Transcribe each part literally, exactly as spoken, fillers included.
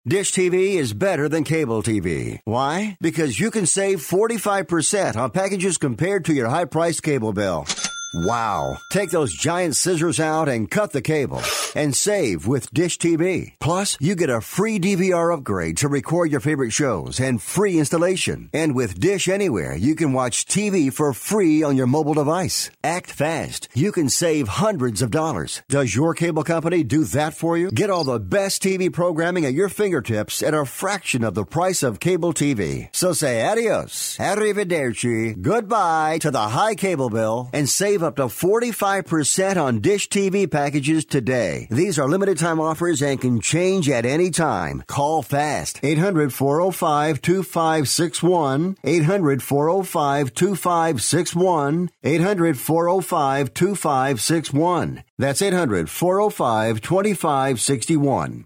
Dish T V is better than cable T V. Why? Because you can save forty-five percent on packages compared to your high-priced cable bill. Wow. Take those giant scissors out and cut the cable and save with Dish T V. Plus, you get a free D V R upgrade to record your favorite shows and free installation. And with Dish Anywhere, you can watch T V for free on your mobile device. Act fast. You can save hundreds of dollars. Does your cable company do that for you? Get all the best T V programming at your fingertips at a fraction of the price of cable T V. So say adios, arrivederci, goodbye to the high cable bill and save up to forty-five percent on Dish T V packages today. These are limited time offers and can change at any time. Call fast. eight hundred, four oh five, two five six one. eight hundred, four oh five, two five six one. eight hundred, four oh five, two five six one. That's eight hundred, four oh five, two five six one.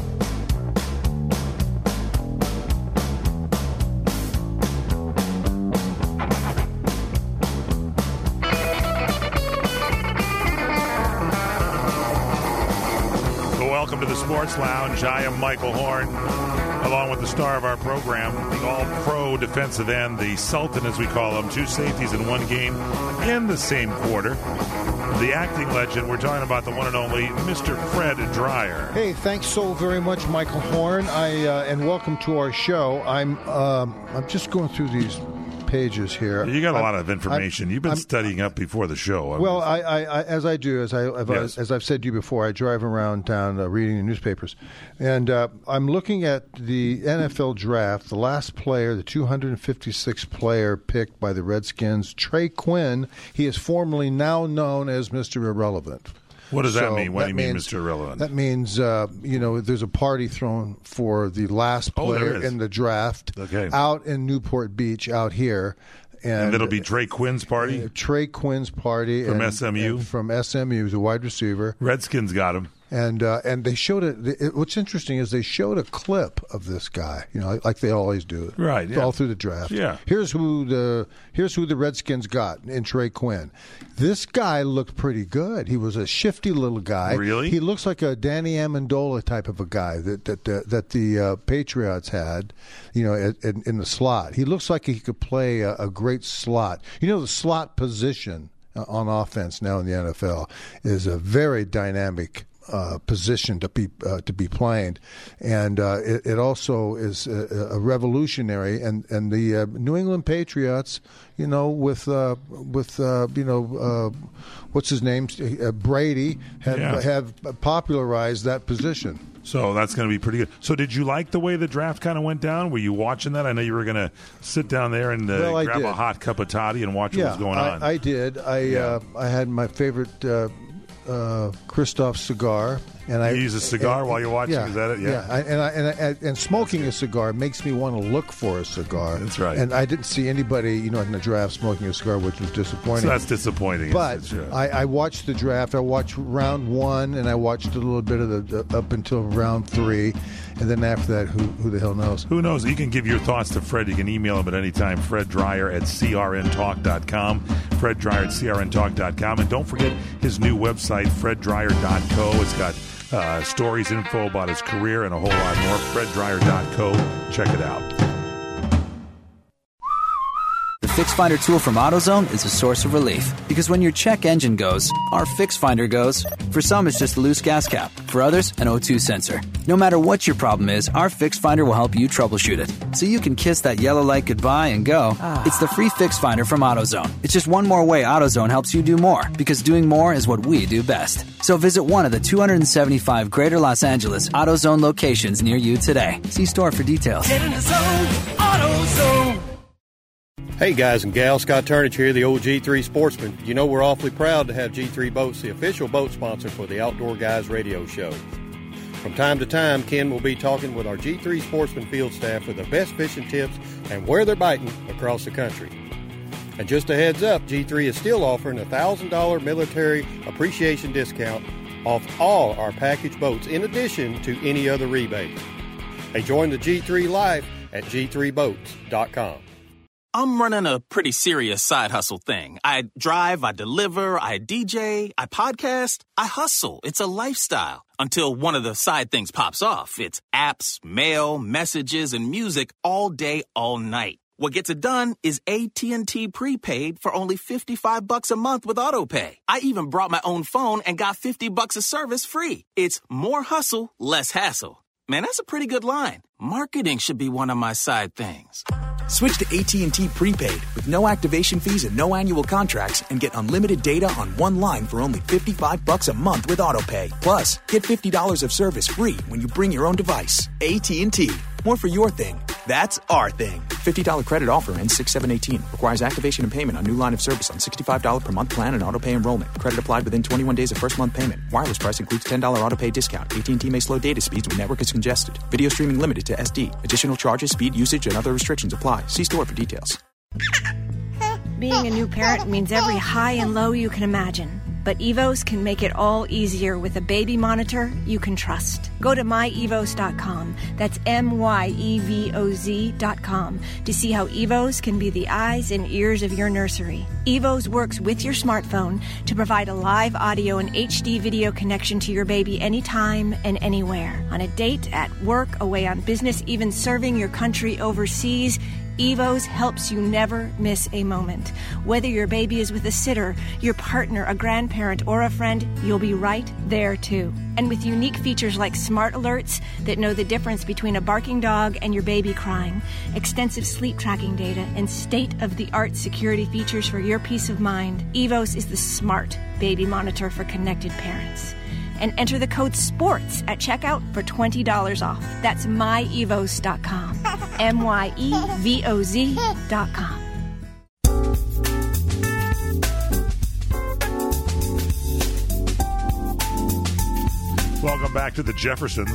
Welcome to the Sports Lounge. I am Michael Horn, along with the star of our program, the all-pro defensive end, the Sultan, as we call him, two safeties in one game in the same quarter. The acting legend, we're talking about the one and only Mister Fred Dryer. Hey, thanks so very much, Michael Horn. I uh, and welcome to our show. I'm um, I'm just going through these pages here. You got a I'm, lot of information. I'm, You've been I'm, studying up before the show. Well, I, I, I, as I do, as I, as, yes. I, as I've said to you before, I drive around town uh, reading the newspapers, and uh, I'm looking at the N F L draft. The last player, the two hundred fifty-sixth player picked by the Redskins, Trey Quinn. He is formerly now known as Mister Irrelevant. What does so that mean? What that do you means, mean, Mister Irrelevant? That means, uh, you know, there's a party thrown for the last player oh, in the draft okay. out in Newport Beach, out here. And, and it'll be Trey Quinn's party? Uh, Trey Quinn's party. From and, S M U? And from S M U. He's a wide receiver. Redskins got him. And uh, and they showed it, it. What's interesting is they showed a clip of this guy, you know, like they always do, right? Yeah. All through the draft. Yeah. Here's who the here's who the Redskins got in Trey Quinn. This guy looked pretty good. He was a shifty little guy. Really? He looks like a Danny Amendola type of a guy that that that, that the uh, Patriots had, you know, in, in the slot. He looks like he could play a, a great slot. You know, the slot position on offense now in the N F L is a very dynamic Uh, position to be uh, to be playing, and uh, it, it also is a, a revolutionary. And and the uh, New England Patriots, you know, with uh, with uh, you know uh, what's his name, uh, Brady, have yeah. have popularized that position. So that's going to be pretty good. So did you like the way the draft kind of went down? Were you watching that? I know you were going to sit down there and uh, well, grab did. a hot cup of toddy and watch yeah, what was going I, on. I did. I yeah. uh, I had my favorite. Uh, Uh, Christoph cigar, and I you use a cigar and, while you're watching. Yeah, Is that it? Yeah. yeah. I, and, I, and, I, and smoking a cigar makes me want to look for a cigar. That's right. And I didn't see anybody, you know, in the draft smoking a cigar, which was disappointing. So that's disappointing. But it's, it's, I, I watched the draft. I watched round one, and I watched a little bit of the uh, up until round three, and then after that, who who the hell knows? Who knows? You can give your thoughts to Fred. You can email him at any time. Fred Dryer at c r n talk dot com. Fred Dryer at c r n talk dot com. And don't forget his new website, fred dryer dot co. It's got uh, stories, info about his career, and a whole lot more. fred dryer dot co. Check it out. The Fix Finder tool from AutoZone is a source of relief. Because when your check engine goes, our Fix Finder goes. For some, it's just a loose gas cap. For others, an O two sensor. No matter what your problem is, our Fix Finder will help you troubleshoot it. So you can kiss that yellow light goodbye and go. Ah. It's the free Fix Finder from AutoZone. It's just one more way AutoZone helps you do more. Because doing more is what we do best. So visit one of the two hundred seventy-five Greater Los Angeles AutoZone locations near you today. See store for details. Get in the zone, AutoZone. Hey guys and gals, Scott Turnage here, the old G three Sportsman. You know we're awfully proud to have G three Boats, the official boat sponsor for the Outdoor Guys radio show. From time to time, Ken will be talking with our G three Sportsman field staff for the best fishing tips and where they're biting across the country. And just a heads up, G three is still offering a one thousand dollars military appreciation discount off all our package boats in addition to any other rebate. Hey, join the G three Life at g three boats dot com. I'm running a pretty serious side hustle thing. I drive, I deliver, I D J, I podcast, I hustle. It's a lifestyle. until one of the side things pops off. It's apps, mail, messages, and music all day, all night. What gets it done is A T and T prepaid for only fifty-five bucks a month with AutoPay. I even brought my own phone and got fifty bucks of service free. It's more hustle, less hassle. Man, that's a pretty good line. Marketing should be one of my side things. Switch to A T and T prepaid with no activation fees and no annual contracts and get unlimited data on one line for only fifty-five bucks a month with AutoPay. Plus, get fifty dollars of service free when you bring your own device. A T and T. More for your thing. That's our thing. fifty dollars credit offer ends six seven eighteen. Requires activation and payment on new line of service on sixty-five dollars per month plan and AutoPay enrollment. Credit applied within twenty-one days of first month payment. Wireless price includes ten dollars AutoPay discount. A T and T may slow data speeds when network is congested. Video streaming limited to S D. Additional charges, speed, usage, and other restrictions apply. See store for details. Being a new parent means every high and low you can imagine. But Evos can make it all easier with a baby monitor you can trust. Go to my evos dot com, that's M Y E V O Z dot com, to see how Evos can be the eyes and ears of your nursery. Evos works with your smartphone to provide a live audio and H D video connection to your baby anytime and anywhere. On a date, at work, away on business, even serving your country overseas, Evos helps you never miss a moment. Whether your baby is with a sitter, your partner, a grandparent, or a friend, you'll be right there too. And with unique features like smart alerts that know the difference between a barking dog and your baby crying, extensive sleep tracking data, and state-of-the-art security features for your peace of mind, Evos is the smart baby monitor for connected parents. And enter the code SPORTS at checkout for twenty dollars off. That's my evos dot com. M Y E V O Z dot com. Welcome back to the Jeffersons.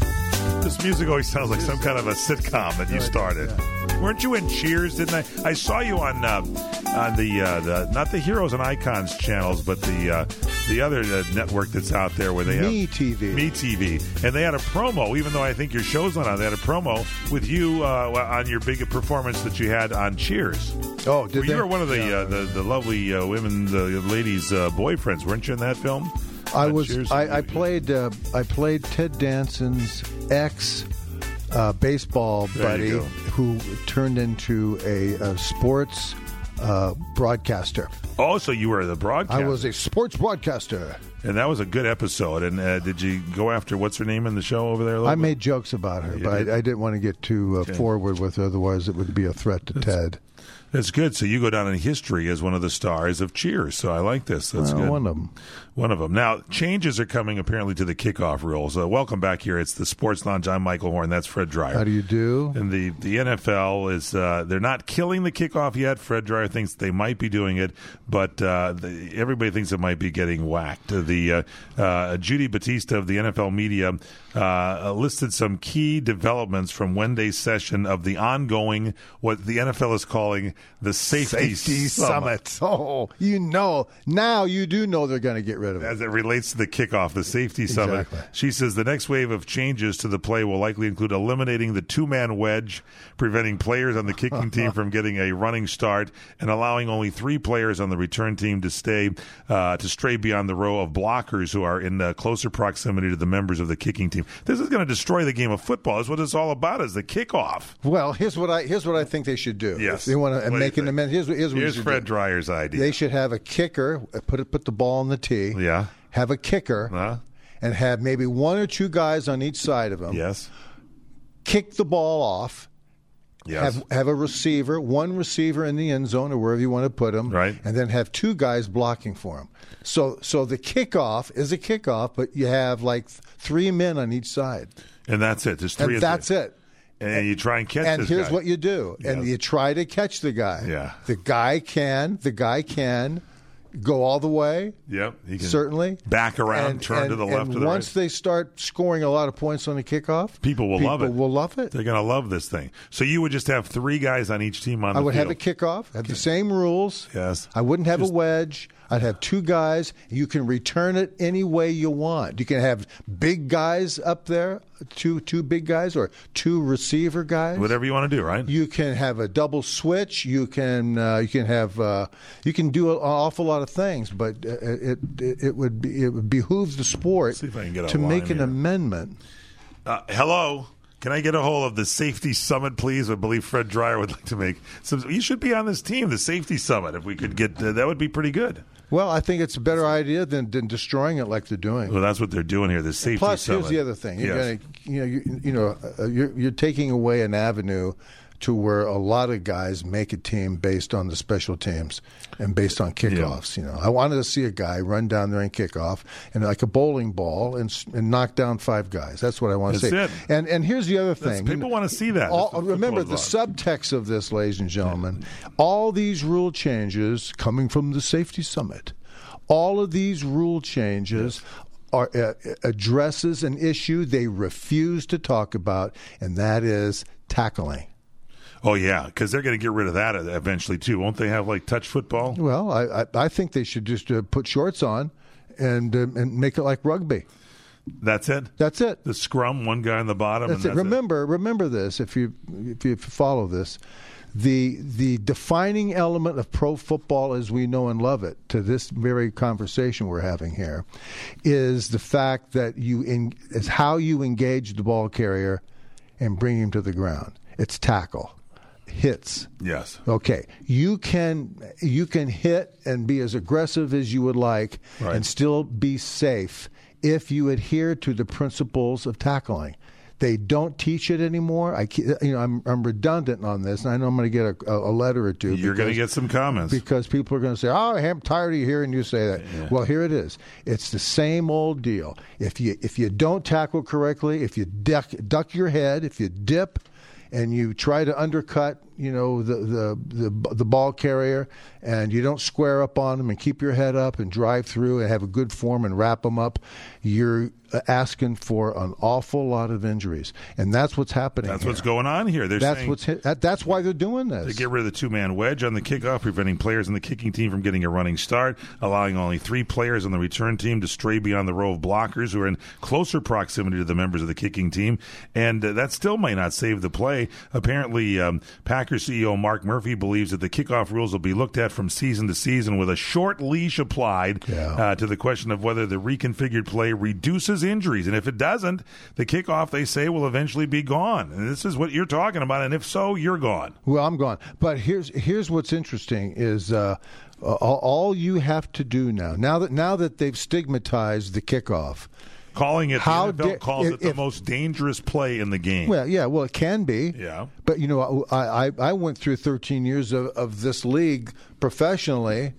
This music always sounds like some kind of a sitcom that you started. Weren't you in Cheers, didn't I? I saw you on uh, on the, uh, the not the Heroes and Icons channels, but the uh, the other uh, network that's out there where they Me have T V. Me T V, and they had a promo. Even though I think your show's not on, they had a promo with you uh, on your big performance that you had on Cheers. Oh, did well, they? You were one of the Yeah. uh, the, the lovely uh, women, the ladies' uh, boyfriends, weren't you in that film? I On was. Cheers? I, I played. Uh, I played Ted Danson's ex uh, baseball There buddy, you go. who turned into a, a sports uh, broadcaster. Oh, so you were the broadcaster. I was a sports broadcaster. And that was a good episode. And uh, did you go after what's her name in the show over there? a little I bit? made jokes about her, You but did? I, I didn't want to get too uh, Okay. forward with her. Otherwise, it would be a threat to Ted. That's good. So you go down in history as one of the stars of Cheers. So I like this. That's Well, good. one of them. One of them. Now, changes are coming apparently to the kickoff rules. Uh, welcome back here. It's the Sports Lounge. I'm Michael Horn. That's Fred Dreyer. How do you do? And the, the N F L is, uh, they're not killing the kickoff yet. Fred Dreyer thinks they might be doing it, but uh, the, everybody thinks it might be getting whacked. Uh, the uh, uh, Judy Batista of the N F L media uh, listed some key developments from Wednesday's session of the ongoing, what the N F L is calling the Safety, Safety Summit. Oh, you know. Now you do know they're going to get rid of it. As it relates to the kickoff, the Safety Summit. Exactly. She says the next wave of changes to the play will likely include eliminating the two-man wedge, preventing players on the kicking team from getting a running start, and allowing only three players on the return team to stay uh, to stray beyond the row of blockers who are in uh, closer proximity to the members of the kicking team. This is going to destroy the game of football. Is what it's all about, is the kickoff. Well, here's what I here's what I think they should do. Yes. If they want What to do you make an think? amendment. Here's, what- here's what Here's you should Fred do. Dreyer's idea. They should have a kicker. Put it, put the ball on the tee. Yeah. Have a kicker. Huh? And have maybe one or two guys on each side of him. Yes. Kick the ball off. Yes. Have have a receiver, one receiver in the end zone or wherever you want to put him, Right. and then have two guys blocking for him. So so the kickoff is a kickoff, but you have like three men on each side, and that's it. There's three. and of that's them. it. And you try and catch And this here's guy. what you do, and Yes. you try to catch the guy. Yeah. the guy can the guy can go all the way. Yep. He can Certainly. back around, And- turn and- to the left and or the once right. they start scoring a lot of points on the kickoff, People will love it. People will love it. They're going to love this thing. So you would just have three guys on each team on I the would field. have a kickoff, have the same rules. Yes. I wouldn't have Just- a wedge. I'd have two guys. You can return it any way you want. You can have big guys up there, two two big guys, or two receiver guys. Whatever you want to do, right? You can have a double switch. You can uh, you can have uh, you can do an awful lot of things. But uh, it, it it would be, it would behoove the sport See if I can get to make an here. amendment. Uh, hello. Can I get a hold of the Safety Summit, please? I believe Fred Dreyer would like to make some. You should be on this team, the Safety Summit. If we could get uh, that, would be pretty good. Well, I think it's a better idea than, than destroying it like they're doing. Well, that's what they're doing here. The Safety Plus, Summit. here's the other thing. You're Yes. gonna, you know, you, you know, uh, you're, you're taking away an avenue to where a lot of guys make a team based on the special teams and based on kickoffs. Yeah. You know, I wanted to see a guy run down there and kick off and like a bowling ball and and knock down five guys. That's what I want to That's see. it. And and here's the other thing. That's, people want to see that. All, That's what remember the football's subtext of this, ladies and gentlemen. All these rule changes coming from the Safety Summit. All of these rule changes. Yes. Are, uh, addresses an issue they refuse to talk about, and that is tackling. Oh, yeah, because they're going to get rid of that eventually, too. Won't they have, like, touch football? Well, I, I, I think they should just uh, put shorts on and uh, and make it like rugby. That's it? That's it. The scrum, one guy on the bottom. That's and it. That's Remember, it. remember this, if you, if you follow this. The the defining element of pro football as we know and love it to this very conversation we're having here is the fact that you in, is how you engage the ball carrier and bring him to the ground. It's tackle. Hits. Yes. Okay. You can you can hit and be as aggressive as you would like right. and still be safe if you adhere to the principles of tackling. They don't teach it anymore. I, you know, I'm I'm redundant on this, and I know I'm going to get a, a letter or two. You're going to get some comments because people are going to say, "Oh, I'm tired of hearing you say that." Yeah. Well, here it is. It's the same old deal. If you if you don't tackle correctly, if you duck duck your head, if you dip, and you try to undercut, you know, the the the, the ball carrier, and you don't square up on them and keep your head up and drive through and have a good form and wrap them up, you're asking for an awful lot of injuries, and that's what's happening. That's here. what's going on here. They're that's saying what's that, that's why they're doing this. To get rid of the two-man wedge on the kickoff, preventing players in the kicking team from getting a running start, allowing only three players on the return team to stray beyond the row of blockers who are in closer proximity to the members of the kicking team, and uh, that still might not save the play. Apparently, um, Packers C E O Mark Murphy believes that the kickoff rules will be looked at from season to season with a short leash applied yeah. uh, to the question of whether the reconfigured play reduces injuries, and if it doesn't, the kickoff, they say, will eventually be gone. And this is what you're talking about, and if so, you're gone. Well, I'm gone. But here's here's what's interesting is uh, all, all you have to do now, now that now that they've stigmatized the kickoff, calling it, how the N F L da- calls if, it the if, most dangerous play in the game. Well, yeah, well, it can be. Yeah. But, you know, I, I, I went through thirteen years of, of this league professionally,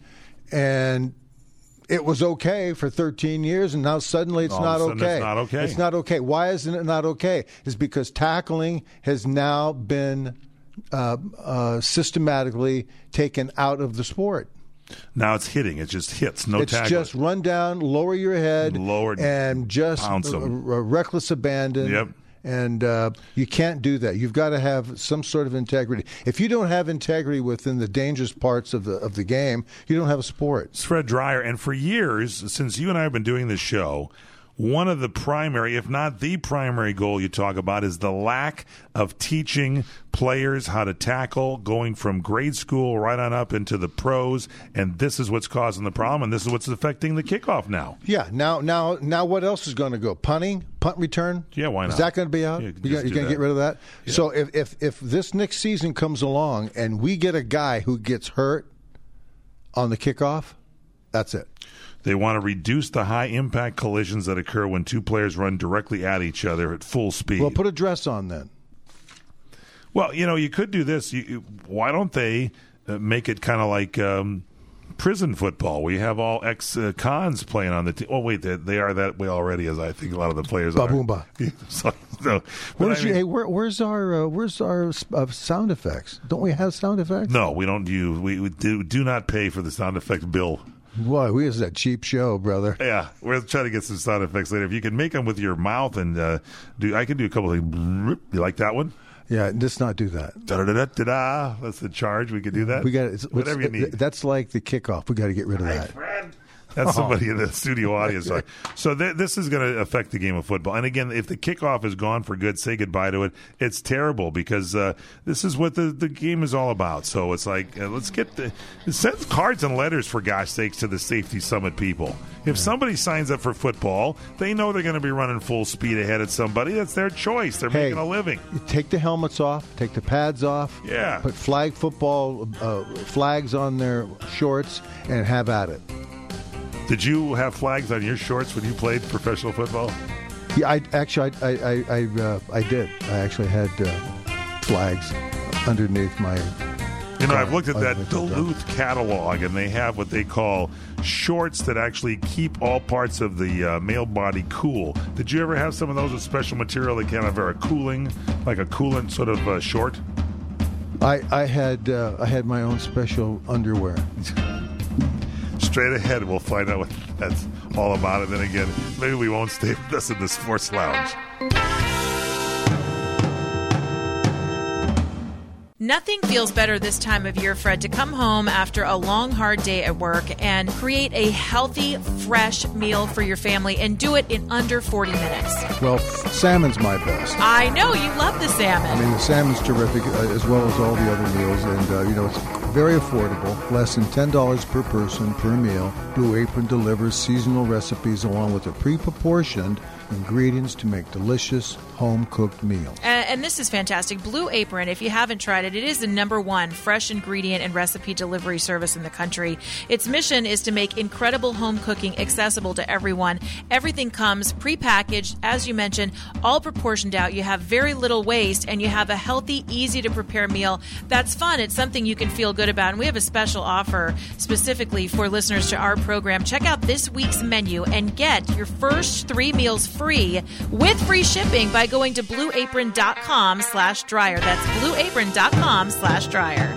and it was okay for thirteen years, and now suddenly it's All not of a sudden okay. It's not okay. It's not okay. Why isn't it not okay? It's because tackling has now been uh, uh, systematically taken out of the sport. Now it's hitting. It's just hits, no It's tackling. just run down, lower your head, Lower, and just pounce 'em. r- r- reckless abandon. Yep. And uh, you can't do that. You've got to have some sort of integrity. If you don't have integrity within the dangerous parts of the of the game, you don't have a sport. It's Fred Dreyer, and for years, since you and I have been doing this show, one of the primary, if not the primary goal you talk about is the lack of teaching players how to tackle, going from grade school right on up into the pros, and this is what's causing the problem, and this is what's affecting the kickoff now. Yeah. Now, now, now, what else is going to go? Punting, punt return. Yeah, why not? Is that going to be out? Yeah, you just you're do going to that. get rid of that. Yeah. So if, if if this next season comes along and we get a guy who gets hurt on the kickoff, that's it. They want to reduce the high-impact collisions that occur when two players run directly at each other at full speed. Well, put a dress on then. Well, you know, you could do this. You, you, why don't they uh, make it kind of like um, prison football, where you have all ex-cons playing on the team? Oh, wait, they, they are that way already, as I think a lot of the players Ba-boomba. are. so, so, Where's, I mean, you, hey, where, where's our uh, where's our uh, sound effects? Don't we have sound effects? no, we don't use. We, we do, do not pay for the sound effect bill. Boy, we is a cheap show, brother. Yeah, we're trying to get some sound effects later. If you can make them with your mouth and uh, do, I can do a couple of things. You like that one? Yeah, let's not do that. Da-da-da-da-da. That's the charge. We could do that. We got whatever you need. That's like the kickoff. We got to get rid of that. Fred. That's somebody in the studio audience. Yeah. So th- this is going to affect the game of football. And again, if the kickoff is gone for good, say goodbye to it. It's terrible because uh, this is what the, the game is all about. So it's like, uh, let's get the send cards and letters, for gosh sakes, to the Safety Summit people. If yeah. somebody signs up for football, they know they're going to be running full speed ahead at somebody. That's their choice. They're hey, making a living. Take the helmets off. Take the pads off. Yeah. Put flag football uh, flags on their shorts and have at it. Did you have flags on your shorts when you played professional football? Yeah, I actually, I, I, I, uh, I did. I actually had uh, flags underneath my. You know, I've looked at that Duluth catalog, and they have what they call shorts that actually keep all parts of the uh, male body cool. Did you ever have some of those with special material that kind of are cooling, like a coolant sort of uh, short? I, I had, uh, I had my own special underwear. Straight ahead, we'll find out what that's all about. And then again, maybe we won't stay with us in the Sports Lounge. Nothing feels better this time of year, Fred, to come home after a long, hard day at work and create a healthy, fresh meal for your family and do it in under forty minutes. Well, salmon's my best. I know. You love the salmon. I mean, the salmon's terrific, uh, as well as all the other meals. And, uh, you know, it's very affordable, less than ten dollars per person per meal. Blue Apron delivers seasonal recipes along with a pre-proportioned ingredients to make delicious home-cooked meals. And, and this is fantastic. Blue Apron, if you haven't tried it, it is the number one fresh ingredient and recipe delivery service in the country. Its mission is to make incredible home cooking accessible to everyone. Everything comes prepackaged, as you mentioned, all proportioned out. You have very little waste, and you have a healthy, easy-to-prepare meal that's fun. It's something you can feel good about. And we have a special offer specifically for listeners to our program. Check out this week's menu and get your first three meals free with free shipping by going to blueapron.com slash dryer. That's blueapron.com slash dryer.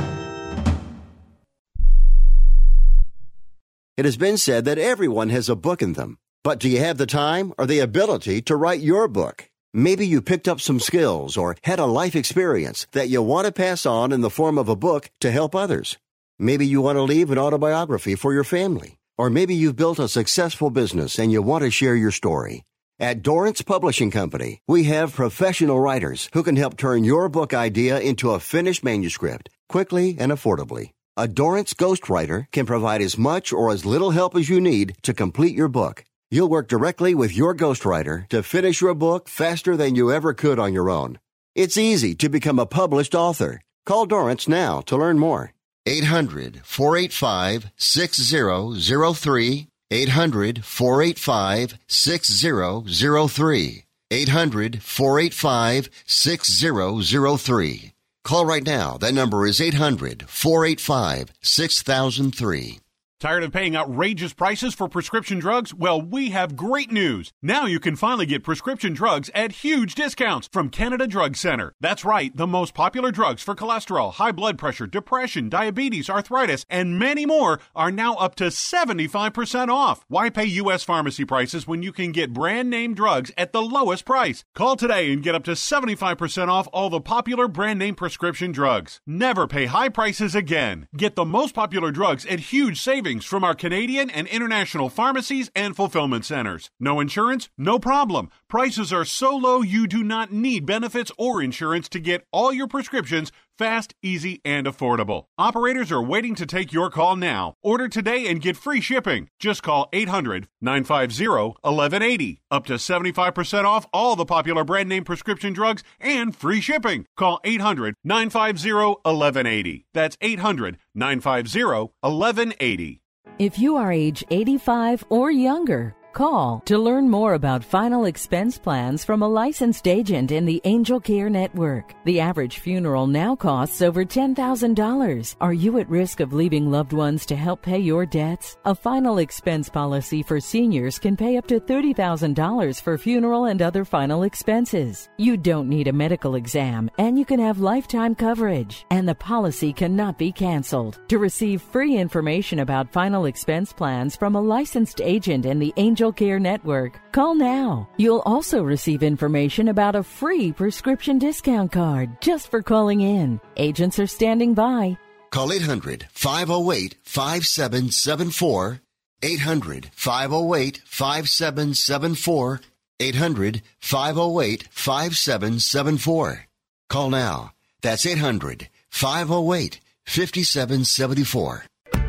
It has been said that everyone has a book in them. But do you have the time or the ability to write your book? Maybe you picked up some skills or had a life experience that you want to pass on in the form of a book to help others. Maybe you want to leave an autobiography for your family. Or maybe you've built a successful business and you want to share your story. At Dorrance Publishing Company, we have professional writers who can help turn your book idea into a finished manuscript quickly and affordably. A Dorrance ghostwriter can provide as much or as little help as you need to complete your book. You'll work directly with your ghostwriter to finish your book faster than you ever could on your own. It's easy to become a published author. Call Dorrance now to learn more. eight hundred, four eight five, six zero zero three. eight hundred, four eight five, six zero zero three. eight hundred, four eight five, six zero zero three. Call right now. That number is eight hundred, four eight five, six thousand three. Tired of paying outrageous prices for prescription drugs? Well, we have great news. Now you can finally get prescription drugs at huge discounts from Canada Drug Center. That's right, the most popular drugs for cholesterol, high blood pressure, depression, diabetes, arthritis, and many more are now up to seventy-five percent off. Why pay U S pharmacy prices when you can get brand name drugs at the lowest price? Call today and get up to seventy-five percent off all the popular brand name prescription drugs. Never pay high prices again. Get the most popular drugs at huge savings from our Canadian and international pharmacies and fulfillment centers. No insurance? No problem. Prices are so low you do not need benefits or insurance to get all your prescriptions fast, easy, and affordable. Operators are waiting to take your call now. Order today and get free shipping. Just call eight hundred, nine five zero, one one eight zero. Up to seventy-five percent off all the popular brand name prescription drugs and free shipping. Call eight hundred, nine five zero, one one eight zero. That's eight hundred, nine five zero, one one eight zero. If you are age eighty-five or younger, call to learn more about final expense plans from a licensed agent in the Angel Care Network. The average funeral now costs over ten thousand dollars. Are you at risk of leaving loved ones to help pay your debts? A final expense policy for seniors can pay up to thirty thousand dollars for funeral and other final expenses. You don't need a medical exam, and you can have lifetime coverage, and the policy cannot be canceled. To receive free information about final expense plans from a licensed agent in the Angel Angel Care Network. Call now. You'll also receive information about a free prescription discount card just for calling in. Agents are standing by. Call eight hundred, five oh eight, five seven seven four. eight hundred, five oh eight, five seven seven four. eight hundred, five oh eight, five seven seven four. Call now. That's eight hundred, five oh eight, five seven seven four.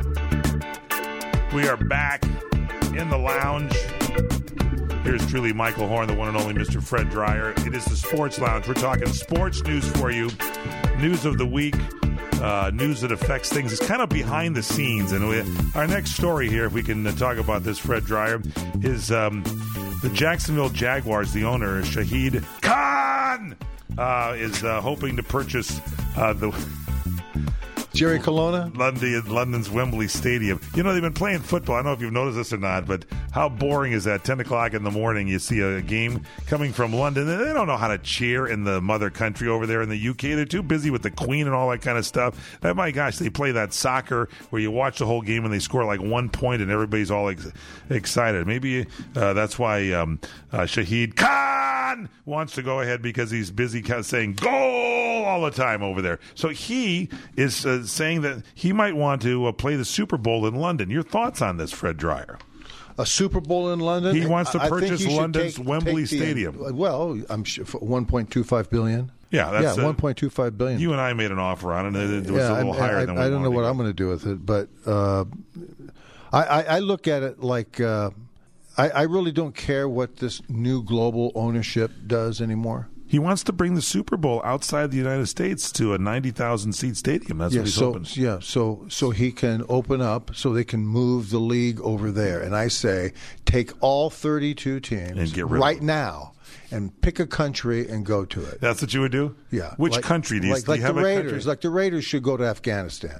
We are back in the lounge. Here's truly Michael Horn, the one and only Mister Fred Dreyer. It is the Sports Lounge. We're talking sports news for you. News of the week. Uh, news that affects things. It's kind of behind the scenes. And we, our next story here, if we can uh, talk about this, Fred Dreyer, is um, the Jacksonville Jaguars, the owner, Shahid Khan, uh, is uh, hoping to purchase uh, the... Jerry Colonna? London, London's Wembley Stadium. You know, they've been playing football. I don't know if you've noticed this or not, but how boring is that? ten o'clock in the morning, you see a game coming from London, and they don't know how to cheer in the mother country over there in the U K. They're too busy with the Queen and all that kind of stuff. And my gosh, they play that soccer where you watch the whole game and they score like one point and everybody's all ex- excited. Maybe uh, that's why um, uh, Shahid Khan wants to go ahead, because he's busy kind of saying goal all the time over there. So he is uh, saying that he might want to uh, play the Super Bowl in London. Your thoughts on this, Fred Dreyer? A Super Bowl in London? He wants to I purchase London's take, Wembley take the, Stadium. Well, I'm sure for one point two five billion dollars. Yeah, that's yeah, uh, one point two five billion dollars. You and I made an offer on it, and it was yeah, a little I, higher I, than we I don't know what to I'm going to do with it, but uh, I, I, I look at it like uh, I, I really don't care what this new global ownership does anymore. He wants to bring the Super Bowl outside the United States to a ninety thousand seat stadium. That's yeah, what he's so, hoping. Yeah, so so he can open up, so they can move the league over there. And I say, take all thirty-two teams and get rid right of them. now and pick a country and go to it. That's what you would do? Yeah. Which like, country do you, like, do like you have the a Raiders? country? Like the Raiders should go to Afghanistan.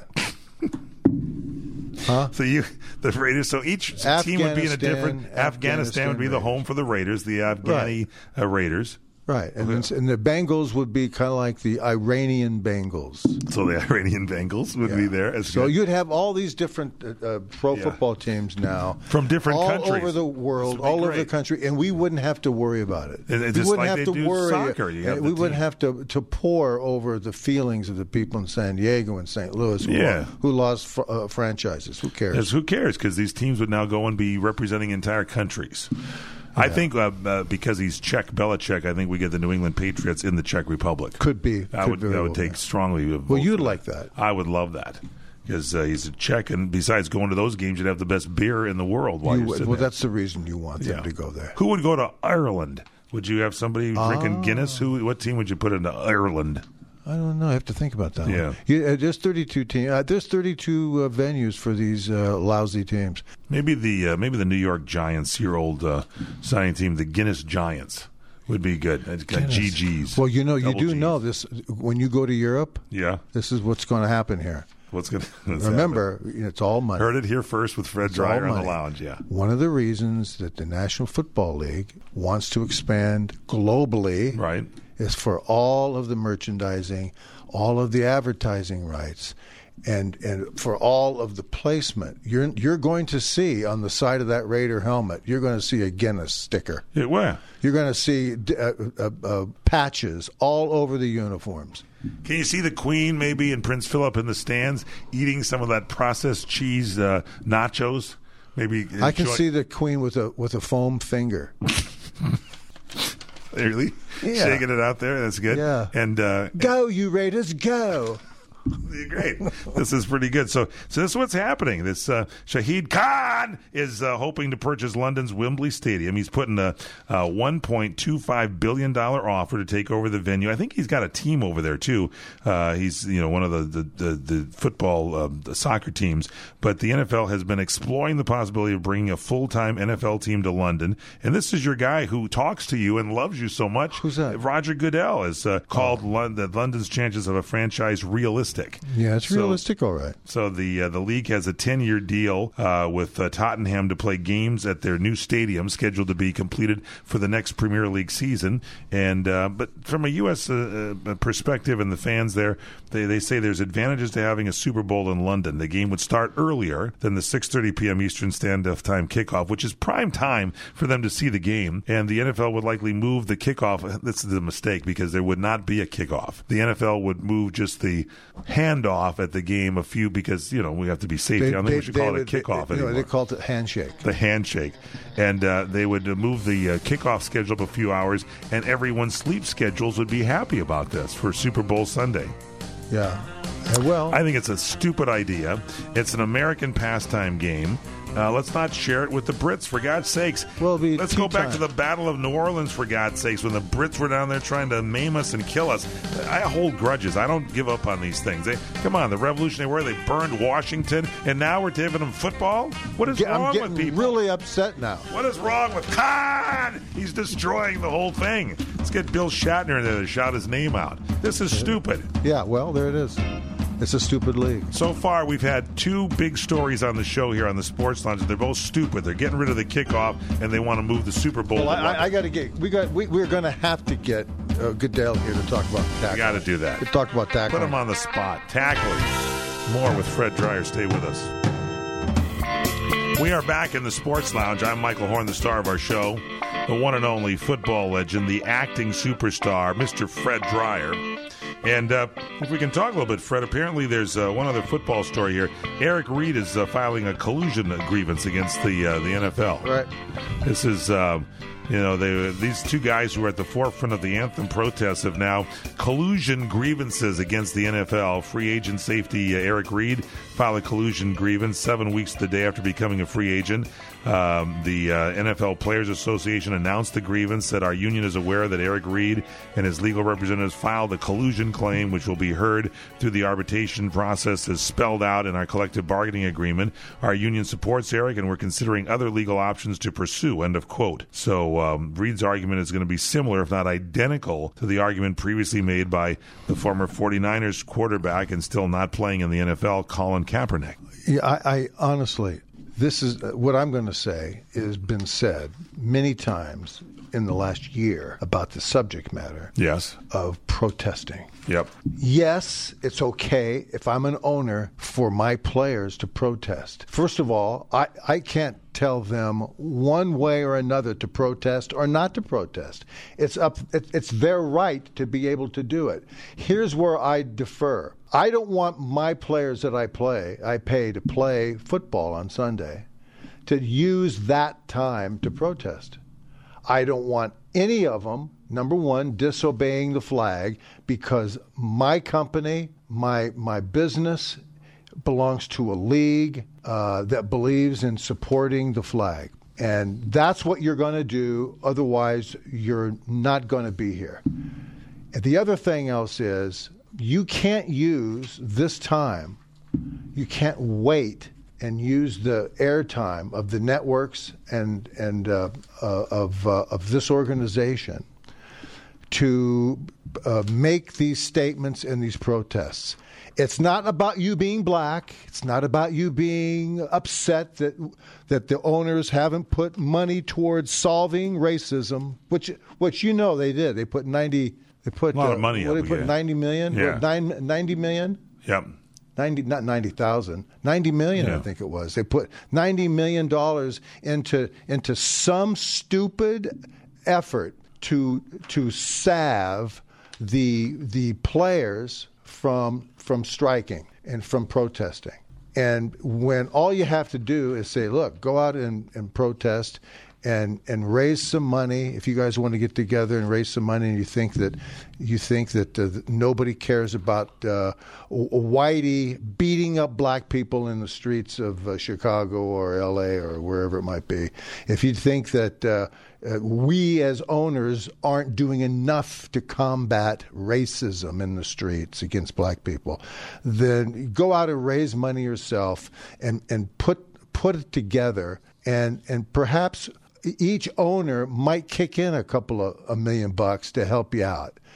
Huh? So you, the Raiders. So each team would be in a different. Afghanistan, Afghanistan would be the Raiders. home for the Raiders, the Afghani uh, Raiders. Right, and, okay. and the Bengals would be kind of like the Iranian Bengals. So the Iranian Bengals would yeah. be there. As so good. You'd have all these different uh, pro yeah. football teams now from different all countries, all over the world, all great. over the country, and we wouldn't have to worry about it. It's we just wouldn't like have they to do worry. Soccer. You have we the wouldn't team. have to to pour over the feelings of the people in San Diego and Saint Louis who, yeah. who lost fr- uh, franchises. Who cares? Yes, who cares? Because these teams would now go and be representing entire countries. I yeah. think uh, uh, because he's Czech, Belichick, I think we get the New England Patriots in the Czech Republic. Could be. I Could would, I would well take be. strongly. Well, you'd like that. I would love that. Because uh, he's a Czech, and besides going to those games, you'd have the best beer in the world while you you're would, sitting Well, there. that's the reason you want them yeah. to go there. Who would go to Ireland? Would you have somebody drinking Oh. Guinness? Who? What team would you put into Ireland? I don't know. I have to think about that. Yeah, one. yeah uh, there's thirty-two teams. Uh, there's thirty-two uh, venues for these uh, lousy teams. Maybe the uh, maybe the New York Giants, your old uh, signing team, the Guinness Giants, would be good. It's got G Gs. Well, you know, you do G's. know this when you go to Europe. Yeah, this is what's going to happen here. What's going to remember? Happen? It's all money. Heard it here first with Fred it's Dreyer on the lounge. Yeah, one of the reasons that the National Football League wants to expand globally, right, is for all of the merchandising, all of the advertising rights, and and for all of the placement. You're you're going to see on the side of that Raider helmet, you're going to see a Guinness sticker. Yeah, where? You're going to see uh, uh, uh, patches all over the uniforms. Can you see the Queen maybe and Prince Philip in the stands eating some of that processed cheese uh, nachos? Maybe I can enjoy- see the Queen with a with a foam finger. Really? Yeah. Shaking it out there. That's good. Yeah. And uh, go, you Raiders, go. Great. This is pretty good. So, so this is what's happening. This uh, Shahid Khan is uh, hoping to purchase London's Wembley Stadium. He's putting a, a one point two five billion dollars offer to take over the venue. I think he's got a team over there too. Uh, he's you know one of the the, the, the football um, the soccer teams. But the N F L has been exploring the possibility of bringing a full time N F L team to London. And this is your guy who talks to you and loves you so much. Who's that? Roger Goodell has uh, called oh. London, London's chances of a franchise realistic. realistic. Yeah, it's so, realistic, all right. So the uh, the league has a ten-year deal uh, with uh, Tottenham to play games at their new stadium, scheduled to be completed for the next Premier League season. And uh, but from a U S uh, uh, perspective and the fans there, they, they say there's advantages to having a Super Bowl in London. The game would start earlier than the six thirty p.m. Eastern Standard Time kickoff, which is prime time for them to see the game. And the N F L would likely move the kickoff. This is a mistake because there would not be a kickoff. The N F L would move just the handoff at the game a few because, you know, we have to be safe. They, I don't think they, we should they, call it a they, kickoff they, anymore. No, they call it a handshake. The handshake. And uh, they would move the uh, kickoff schedule up a few hours, and everyone's sleep schedules would be happy about this for Super Bowl Sunday. Yeah. Uh, well, I think it's a stupid idea. It's an American pastime game. Uh, let's not share it with the Brits, for God's sakes. Well, let's go back time. to the Battle of New Orleans, for God's sakes, when the Brits were down there trying to maim us and kill us. I hold grudges. I don't give up on these things. They, come on, the Revolutionary War, they burned Washington, and now we're giving them football? What is I'm wrong getting with people? really upset now. What is wrong with Khan? He's destroying the whole thing. Let's get Bill Shatner in there to shout his name out. This is stupid. Yeah, well, there it is. It's a stupid league. So far, we've had two big stories on the show here on the Sports Lounge. They're both stupid. They're getting rid of the kickoff, and they want to move the Super Bowl. Well, I, I, I got to get. We got. We, we're going to have to get uh, Goodell here to talk about tackling. We got to do that. To talk about tackling. Put him on the spot. Tackling. More with Fred Dreyer. Stay with us. We are back in the Sports Lounge. I'm Michael Horn, the star of our show, the one and only football legend, the acting superstar, Mister Fred Dreyer. And uh, if we can talk a little bit, Fred, apparently there's uh, one other football story here. Eric Reed is uh, filing a collusion grievance against the uh, the N F L. Right. This is, uh, you know, they, these two guys who are at the forefront of the anthem protests have now collusion grievances against the N F L. Free agent safety uh, Eric Reed filed a collusion grievance seven weeks the day after becoming a free agent. Um, the uh, N F L Players Association announced the grievance, said our union is aware that Eric Reed and his legal representatives filed a collusion claim, which will be heard through the arbitration process as spelled out in our collective bargaining agreement. Our union supports Eric, and we're considering other legal options to pursue, end of quote. So um, Reed's argument is going to be similar, if not identical, to the argument previously made by the former forty-niners quarterback and still not playing in the N F L, Colin Kaepernick. Yeah, I, I honestly... This is what I'm going to say has been said many times in the last year about the subject matter yes. of protesting. Yep. Yes, it's okay if I'm an owner for my players to protest. First of all, I, I can't tell them one way or another to protest or not to protest. It's up. It, it's their right to be able to do it. Here's where I defer. I don't want my players that I play, I pay to play football on Sunday, to use that time to protest. I don't want any of them, number one, disobeying the flag, because my company, my my business belongs to a league uh, that believes in supporting the flag. And that's what you're going to do. Otherwise, you're not going to be here. And the other thing else is, you can't use this time, you can't wait and use the airtime of the networks and and uh, uh, of uh, of this organization to uh, make these statements and these protests. It's not about you being black. It's not about you being upset that that the owners haven't put money towards solving racism, which which you know they did. They put ninety. They put a lot uh, of money what up. They put Yeah. ninety million. Yeah. What, nine, ninety million. Yep. Ninety, not ninety thousand. Ninety million, Yeah. I think it was. They put ninety million dollars into into some stupid effort to to salve the the players from from striking and from protesting. And when all you have to do is say, look, go out and, and protest and and raise some money. If you guys want to get together and raise some money, and you think that you think that uh, nobody cares about uh, Whitey beating up black people in the streets of uh, Chicago or L A or wherever it might be, if you think that uh, uh, we as owners aren't doing enough to combat racism in the streets against black people, then go out and raise money yourself and and put put it together, and and perhaps each owner might kick in a couple of a million bucks to help you out.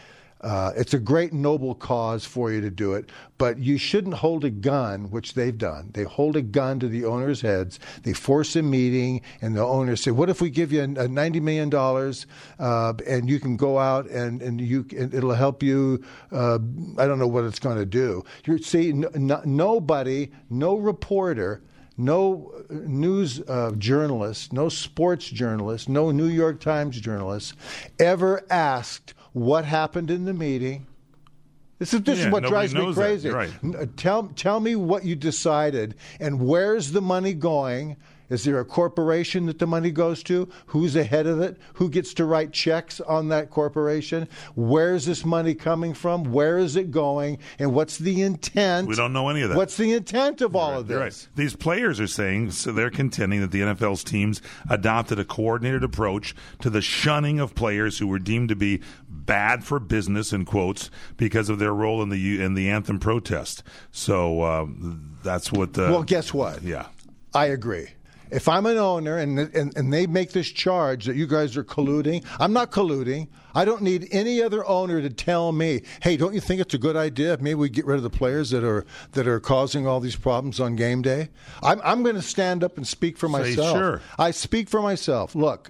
Uh, it's a great noble cause for you to do it, but you shouldn't hold a gun, which they've done. They hold a gun to the owners' heads. They force a meeting, and the owners say, "What if we give you a ninety million dollars uh, and you can go out and and you and it'll help you?" Uh, I don't know what it's going to do. You see, n- n- nobody, no reporter. No news uh, journalist, no sports journalist, no New York Times journalist ever asked what happened in the meeting. This is this yeah, is what drives me crazy. Right. Tell tell me what you decided and where's the money going? Is there a corporation that the money goes to? Who's ahead of it? Who gets to write checks on that corporation? Where's this money coming from? Where is it going? And what's the intent? We don't know any of that. What's the intent of all You're of right, this? Right. These players are saying, so they're contending that the N F L's teams adopted a coordinated approach to the shunning of players who were deemed to be bad for business, in quotes, because of their role in the in the anthem protest. So uh, that's what. Uh, well, guess what? Yeah, I agree. If I'm an owner and, and and they make this charge that you guys are colluding, I'm not colluding. I don't need any other owner to tell me, hey, don't you think it's a good idea if maybe we get rid of the players that are that are causing all these problems on game day? I'm I'm going to stand up and speak for Say myself. sure. I speak for myself. Look,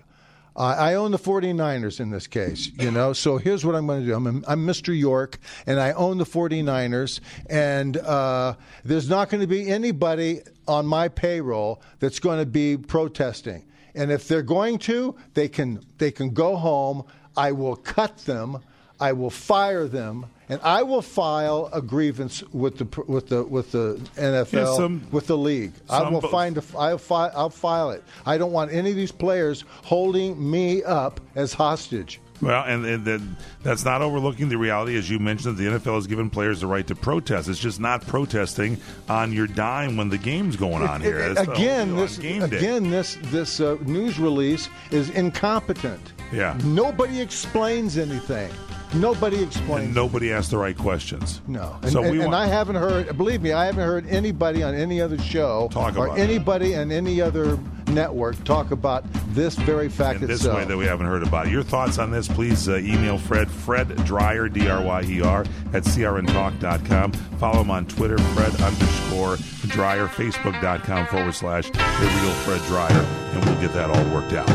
I own the forty-niners in this case, you know, so here's what I'm going to do. I'm, I'm Mister York, and I own the forty-niners, and uh, there's not going to be anybody on my payroll that's going to be protesting. And if they're going to, they can they can go home. I will cut them. I will fire them. And I will file a grievance with the with the with the N F L, yeah, some, with the league. I will find a, I'll, fi- I'll file it. I don't want any of these players holding me up as hostage. Well, and, and that, that's not overlooking the reality, as you mentioned, that the N F L has given players the right to protest. It's just not protesting on your dime when the game's going on it, here. It, That's again, the, this game again day. this this uh, news release is incompetent. Yeah. Nobody explains anything. Nobody explains. And nobody asked the right questions. No. And, so and, we and want, I haven't heard, believe me, I haven't heard anybody on any other show talk or about anybody on any other network talk about this very fact in this itself. way that we haven't heard about it. Your thoughts on this, please uh, email Fred, Fred Dryer, D R Y E R, at C R N talk dot com. Follow him on Twitter, Fred underscore Dryer, Facebook.com forward slash The Real Fred Dryer, and we'll get that all worked out.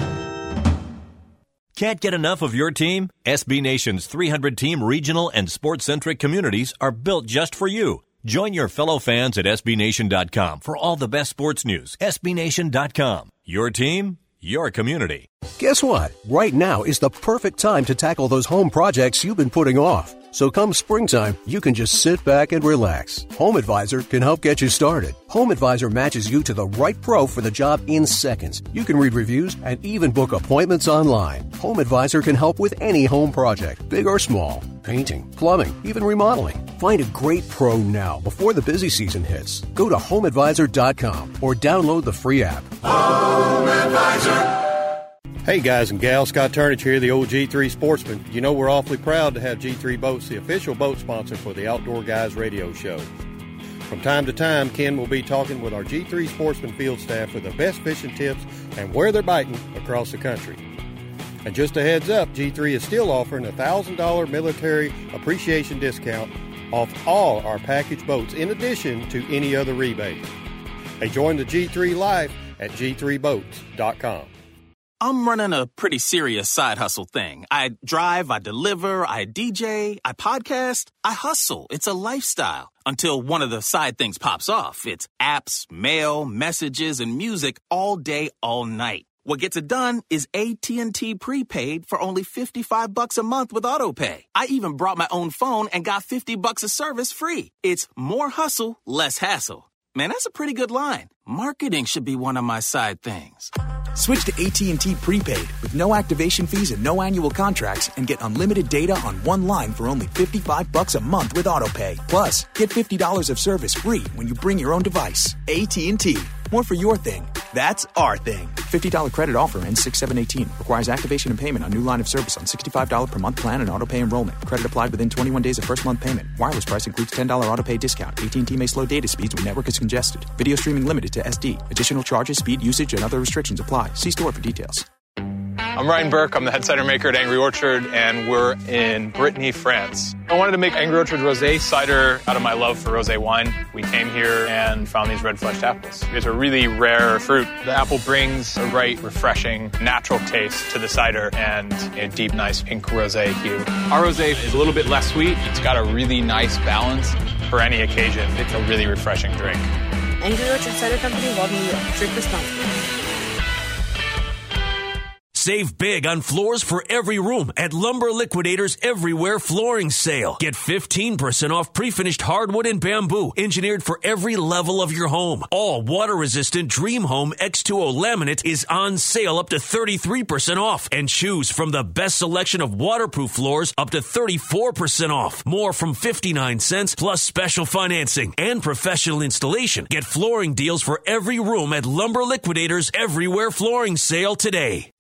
Can't get enough of your team? S B Nation's three hundred team regional and sports-centric communities are built just for you. Join your fellow fans at S B Nation dot com for all the best sports news. S B Nation dot com. Your team, your community. Guess what? Right now is the perfect time to tackle those home projects you've been putting off. So come springtime, you can just sit back and relax. Home Advisor can help get you started. Home Advisor matches you to the right pro for the job in seconds. You can read reviews and even book appointments online. Home Advisor can help with any home project, big or small. Painting, plumbing, even remodeling. Find a great pro now before the busy season hits. Go to home advisor dot com or download the free app. Home Advisor. Hey guys and gals, Scott Turnage here, the old G three Sportsman. You know we're awfully proud to have G three Boats, the official boat sponsor for the Outdoor Guys radio show. From time to time, Ken will be talking with our G three Sportsman field staff for the best fishing tips and where they're biting across the country. And just a heads up, G three is still offering a one thousand dollars military appreciation discount off all our package boats in addition to any other rebate. Hey, join the G three life at G three boats dot com. I'm running a pretty serious side hustle thing. I drive, I deliver, I D J, I podcast, I hustle. It's a lifestyle. Until one of the side things pops off. It's apps, mail, messages, and music all day, all night. What gets it done is A T and T prepaid for only fifty-five bucks a month with AutoPay. I even brought my own phone and got fifty bucks of service free. It's more hustle, less hassle. Man, that's a pretty good line. Marketing should be one of my side things. Switch to A T and T prepaid with no activation fees and no annual contracts and get unlimited data on one line for only fifty-five bucks a month with AutoPay. Plus, get fifty dollars of service free when you bring your own device. A T and T. More for your thing. That's our thing. fifty dollars credit offer ends six seven eighteen. Requires activation and payment on new line of service on sixty-five dollars per month plan and AutoPay enrollment. Credit applied within twenty-one days of first month payment. Wireless price includes ten dollars AutoPay discount. A T and T may slow data speeds when network is congested. Video streaming limited to S D. Additional charges, speed, usage, and other restrictions apply. See store for details. I'm Ryan Burke. I'm the head cider maker at Angry Orchard, and we're in Brittany, France. I wanted to make Angry Orchard Rosé cider out of my love for rosé wine. We came here and found these red-fleshed apples. It's a really rare fruit. The apple brings a right, refreshing, natural taste to the cider and a deep, nice pink rosé hue. Our rosé is a little bit less sweet. It's got a really nice balance. For any occasion, it's a really refreshing drink. Angry Orchard Cider Company, Walden, New York. Drink responsibly. Save big on floors for every room at Lumber Liquidators Everywhere Flooring Sale. Get fifteen percent off pre-finished hardwood and bamboo, engineered for every level of your home. All water-resistant Dream Home X two O laminate is on sale up to thirty-three percent off. And choose from the best selection of waterproof floors up to thirty-four percent off. More from fifty-nine cents plus special financing and professional installation. Get flooring deals for every room at Lumber Liquidators Everywhere Flooring Sale today.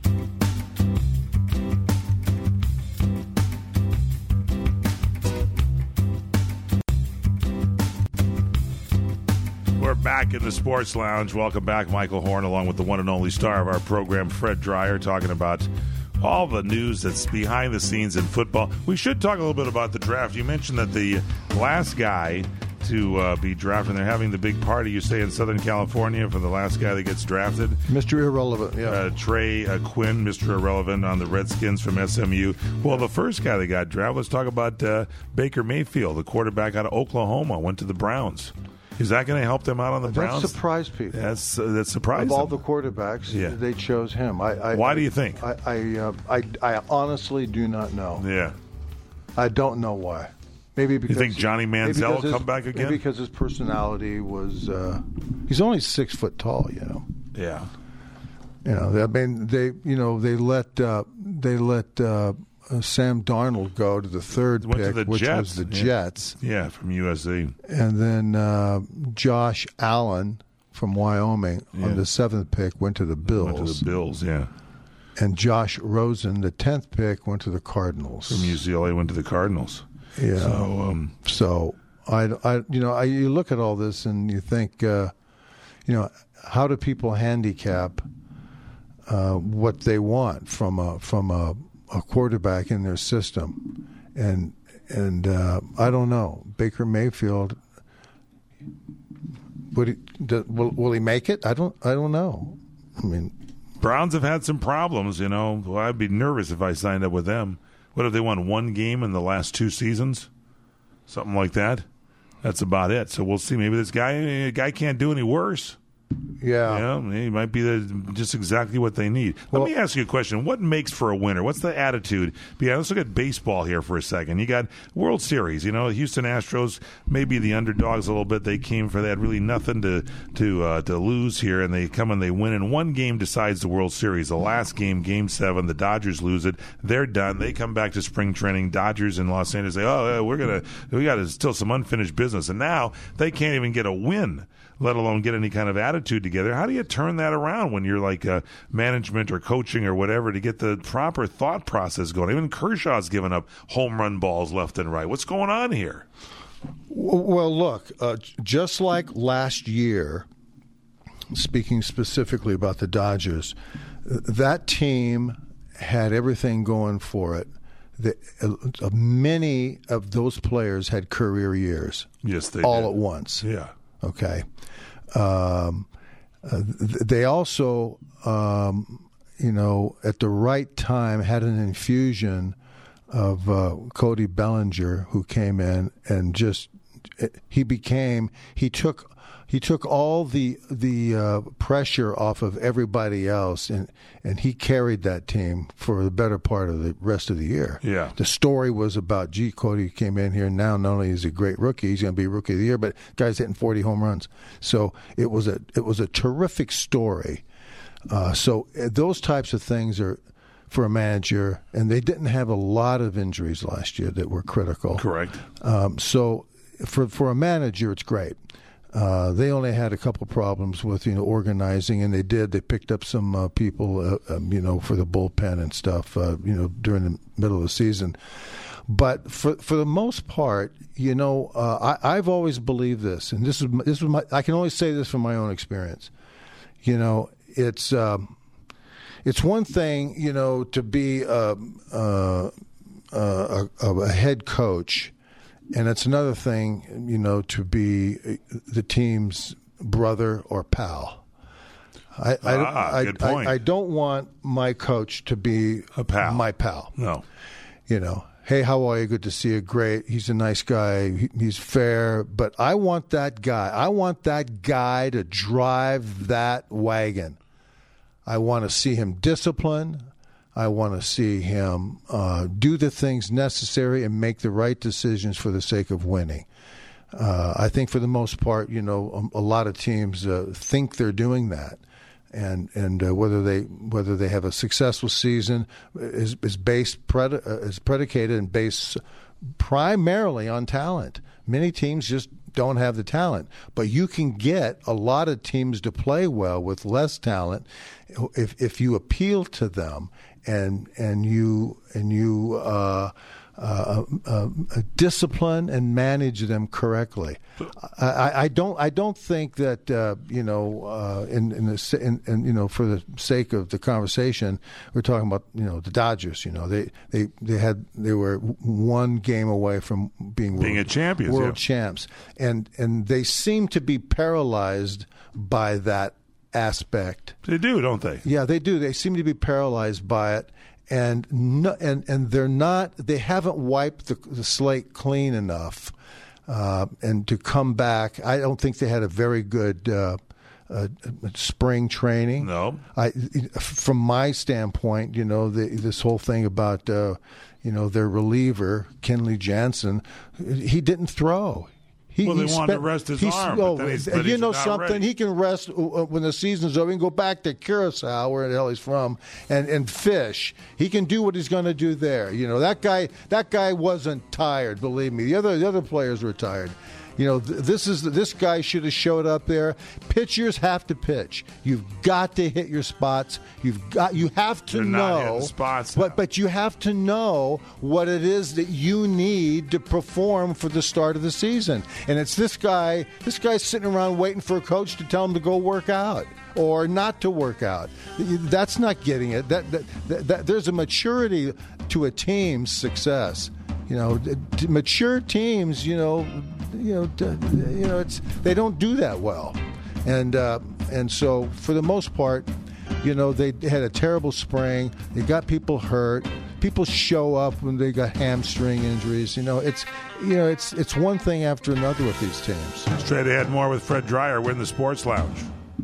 We're back in the Sports Lounge. Welcome back, Michael Horn, along with the one and only star of our program, Fred Dreyer, talking about all the news that's behind the scenes in football. We should talk a little bit about the draft. You mentioned that the last guy to uh, be drafted, they're having the big party, you say, in Southern California for the last guy that gets drafted. Mister Irrelevant, yeah. Uh, Trey uh, Quinn, Mister Irrelevant on the Redskins from S M U. Well, the first guy that got drafted, let's talk about uh, Baker Mayfield, the quarterback out of Oklahoma, went to the Browns. Is that going to help them out on the that Browns? That surprised people. That's uh, that surprised Of all them. the quarterbacks, yeah. they chose him. I, I, Why do you think? I I, uh, I I honestly do not know. Yeah, I don't know why. Maybe because you think Johnny Manziel will his, come back again? Maybe because his personality was. Uh, he's only six foot tall, you know. Yeah. You know, I mean, they you know they let uh, they let. Uh, Uh, Sam Darnold go to the third Went pick, to the which Jets. was the yeah. Jets. Yeah, from U S C. And then uh, Josh Allen from Wyoming yeah. on the seventh pick went to the Bills. Went to the Bills, yeah. And Josh Rosen, the tenth pick, went to the Cardinals. From U C L A, went to the Cardinals. Yeah. So, um, so I, I, you know, I, you look at all this and you think, uh, you know, how do people handicap uh, what they want from a from a a quarterback in their system, and and uh, I don't know. Baker Mayfield, would he, do, will will he make it? I don't I don't know. I mean, Browns have had some problems. You know, well, I'd be nervous if I signed up with them. What if they won one game in the last two seasons, something like that? That's about it. So we'll see. Maybe this guy guy can't do any worse. Yeah. Yeah, he might be the, just exactly what they need. Let well, me ask you a question. What makes for a winner? What's the attitude? Yeah, let's look at baseball here for a second. You got World Series. You know, Houston Astros may be the underdogs a little bit. They came for that, really nothing to to uh, to lose here, and they come and they win. And one game decides the World Series. The last game, Game seven, the Dodgers lose it. They're done. They come back to spring training. Dodgers in Los Angeles say, oh, we're going to, we got still some unfinished business. And now they can't even get a win, let alone get any kind of attitude together. How do you turn that around when you're like uh, management or coaching or whatever to get the proper thought process going? Even Kershaw's giving up home run balls left and right. What's going on here? Well, look, uh, just like last year, speaking specifically about the Dodgers, that team had everything going for it. The, uh, many of those players had career years. Yes, they all did. at once. Yeah. Okay. Um, uh, they also, um, you know, at the right time had an infusion of uh, Cody Bellinger, who came in and just he became he took he took all the the uh, pressure off of everybody else, and and he carried that team for the better part of the rest of the year. Yeah, the story was about, gee, Cody came in here, and now not only is he a great rookie, he's going to be rookie of the year, but guy's hitting forty home runs. So it was a it was a terrific story. Uh, so those types of things are for a manager, and they didn't have a lot of injuries last year that were critical. Correct. Um, so for for a manager, it's great. Uh, they only had a couple problems with, you know, organizing, and they did. They picked up some uh, people, uh, um, you know, for the bullpen and stuff, uh, you know, during the middle of the season. But for for the most part, you know, uh, I, I've always believed this, and this is this was my. I can only say this from my own experience. You know, it's um, it's one thing, you know, to be a, a, a, a head coach, and it's another thing, you know, to be the team's brother or pal. I I, ah, I, good point. I, I don't want my coach to be a pal. my pal. No. You know, hey, how are you? Good to see you. Great. He's a nice guy. He, he's fair. But I want that guy. I want that guy to drive that wagon. I want to see him discipline. I want to see him uh, do the things necessary and make the right decisions for the sake of winning. Uh, I think for the most part, you know, a, a lot of teams uh, think they're doing that. And and uh, whether they whether they have a successful season is is based pred- uh, is predicated and based primarily on talent. Many teams just don't have the talent, but you can get a lot of teams to play well with less talent if if you appeal to them and and you and you uh, uh, uh, uh, discipline and manage them correctly. I, I don't. I don't think that uh, you know. Uh, in in, the, in in you know, for the sake of the conversation, we're talking about you know the Dodgers. You know, they they, they had they were one game away from being being world, a champion, world yeah. champs, and and they seem to be paralyzed by that aspect. They do, don't they? Yeah, they do. They seem to be paralyzed by it. And no, and and they're not. They haven't wiped the, the slate clean enough, uh, and to come back. I don't think they had a very good uh, uh, spring training. No, I, from my standpoint, you know, the, this whole thing about uh, you know their reliever Kenley Jansen, he didn't throw. He, well, they he wanted spent, to rest his he, arm. Oh, but then he's, and but you he's know not something? ready. He can rest uh, when the season's over. He can go back to Curacao, where the hell he's from, and, and fish. He can do what he's going to do there. You know that guy. That guy wasn't tired. Believe me, the other the other players were tired. You know, th- this is this guy should have showed up there. Pitchers have to pitch. You've got to hit your spots. You've got you have to They're know not hitting spots but but you have to know what it is that you need to perform for the start of the season. And it's this guy. This guy's sitting around waiting for a coach to tell him to go work out or not to work out. That's not getting it. That, that, that, that there's a maturity to a team's success. You know, t- mature teams, you know, you know, t- you know, it's they don't do that well, and uh, and so for the most part, you know, they had a terrible spring. They got people hurt. People show up when they got hamstring injuries. You know, it's you know, it's it's one thing after another with these teams. Straight ahead, more with Fred Dreyer. We're in the Sports Lounge.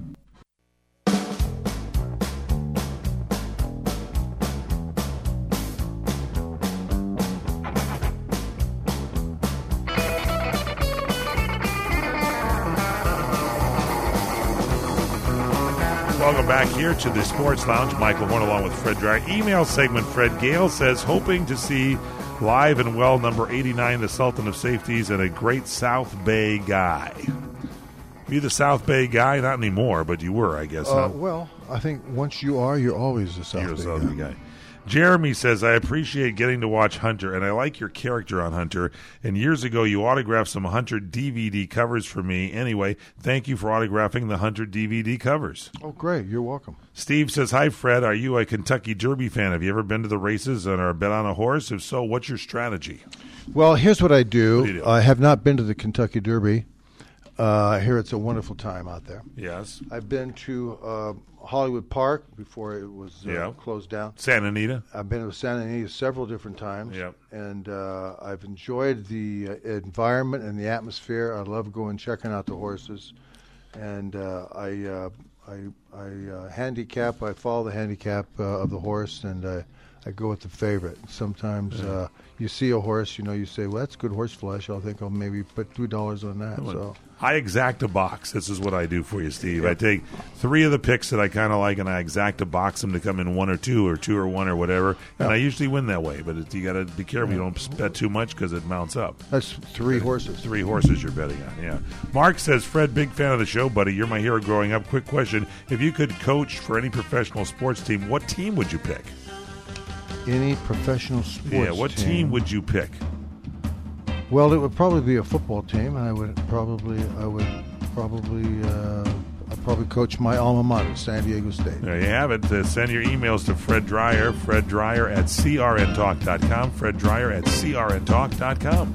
Welcome back here to the Sports Lounge. Michael Horn along with Fred Dreyer. Email segment, Fred Gale says, hoping to see live and well number eighty-nine, the Sultan of Safeties, and a great South Bay guy. Are you the South Bay guy? Not anymore, but you were, I guess. Uh, huh? Well, I think once you are, you're always a South You're a Bay South guy. Bay guy. Jeremy says, I appreciate getting to watch Hunter, and I like your character on Hunter. And years ago, you autographed some Hunter D V D covers for me. Anyway, thank you for autographing the Hunter D V D covers. Oh, great. You're welcome. Steve says, hi, Fred. Are you a Kentucky Derby fan? Have you ever been to the races and are bet on a horse? If so, what's your strategy? Well, here's what I do. What do you do? I have not been to the Kentucky Derby. Uh, I hear it's a wonderful time out there. Yes. I've been to uh, Hollywood Park before it was uh, Yeah. closed down. Santa Anita? I've been to Santa Anita several different times. Yep. And uh, I've enjoyed the uh, environment and the atmosphere. I love going checking out the horses. And uh, I, uh, I, I uh, handicap, I follow the handicap uh, of the horse, and uh, I go with the favorite. Sometimes uh, you see a horse, you know, you say, well, that's good horse flesh. I'll think I'll maybe put two dollars on that. So. I exact a box. This is what I do for you, Steve. I take three of the picks that I kind of like, and I exact a box them to come in one or two, or two or one or whatever. And Yeah. I usually win that way. But it, you got to be careful. You don't bet too much because it mounts up. That's three horses. Three horses you're betting on, yeah. Mark says, Fred, big fan of the show, buddy. You're my hero growing up. Quick question. If you could coach for any professional sports team, what team would you pick? Any professional sports yeah, what team, team would you pick? Well, it would probably be a football team, and I would probably, I would probably, uh, I'd probably coach my alma mater, San Diego State. There you have it. Uh, send your emails to Fred Dryer, Fred Dryer at C R N talk dot com, Fred Dryer at C R N talk dot com.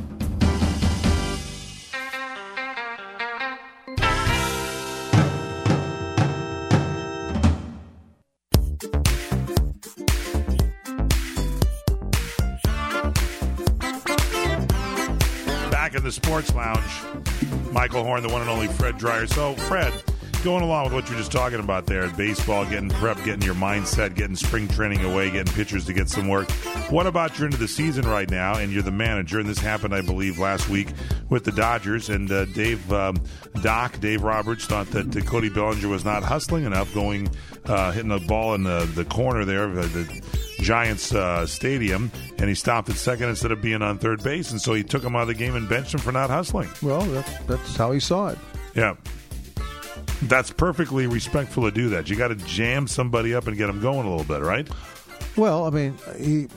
In the Sports Lounge, Michael Horn, the one and only Fred Dryer. So, Fred, going along with what you're just talking about there, baseball, getting prep, getting your mindset, getting spring training away, getting pitchers to get some work. What about you're into the season right now, and you're the manager, and this happened, I believe, last week with the Dodgers, and uh, Dave um, Doc, Dave Roberts, thought that uh, Cody Bellinger was not hustling enough, going, uh, hitting the ball in the, the corner there of the Giants uh, stadium, and he stopped at second instead of being on third base, and so he took him out of the game and benched him for not hustling. Well, that's, that's how he saw it. Yeah. That's perfectly respectful to do that. You got to jam somebody up and get them going a little bit, right? Well, I mean, he,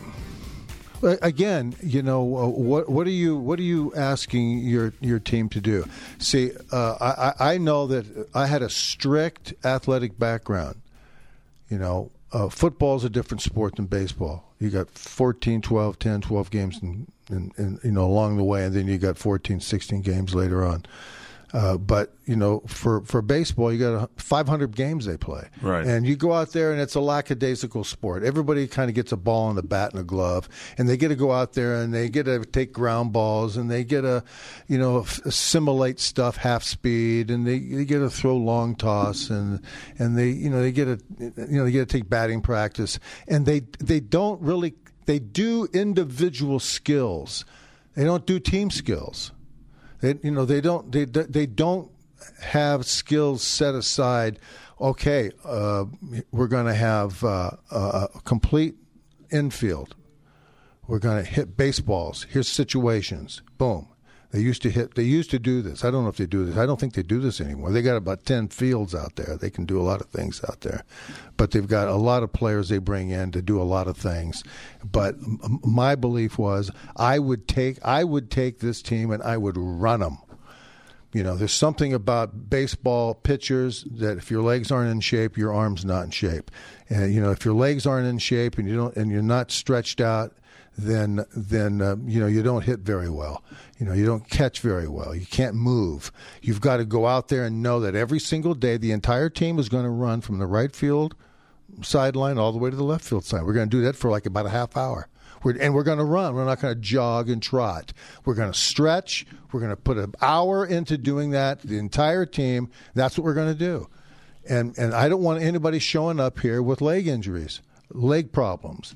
again, you know, uh, what what are you what are you asking your your team to do? See, uh, I I know that I had a strict athletic background. You know, uh, football is a different sport than baseball. You got fourteen, twelve, ten, twelve games in, in, in, you know, along the way, and then you got fourteen, sixteen games later on. Uh, but, you know, for, for baseball, you got five hundred games they play. Right. And you go out there, and it's a lackadaisical sport. Everybody kind of gets a ball and a bat and a glove, and they get to go out there, and they get to take ground balls, and they get to, you know, assimilate stuff half speed, and they, they get to throw long toss, and and they, you know, they get to, you know, they get to take batting practice, and they they don't really they do individual skills. They don't do team skills. They, you know, they don't. They they don't have skills set aside. Okay, uh, we're going to have uh, a complete infield. We're going to hit baseballs. Here's situations. Boom. They used to hit. They used to do this. I don't know if they do this. I don't think they do this anymore. They got about ten fields out there. They can do a lot of things out there, but they've got a lot of players they bring in to do a lot of things. But m- my belief was I would take I would take this team and I would run them. You know, there's something about baseball pitchers that if your legs aren't in shape, your arm's not in shape. And you know, if your legs aren't in shape and you don't and you're not stretched out, then then uh, you know, you don't hit very well. You know, you don't catch very well. You can't move. You've got to go out there and know that every single day the entire team is going to run from the right field sideline all the way to the left field side. We're going to do that for like about a half hour. We're, and we're going to run. We're not going to jog and trot. We're going to stretch. We're going to put an hour into doing that, the entire team. That's what we're going to do. And and I don't want anybody showing up here with leg injuries, leg problems,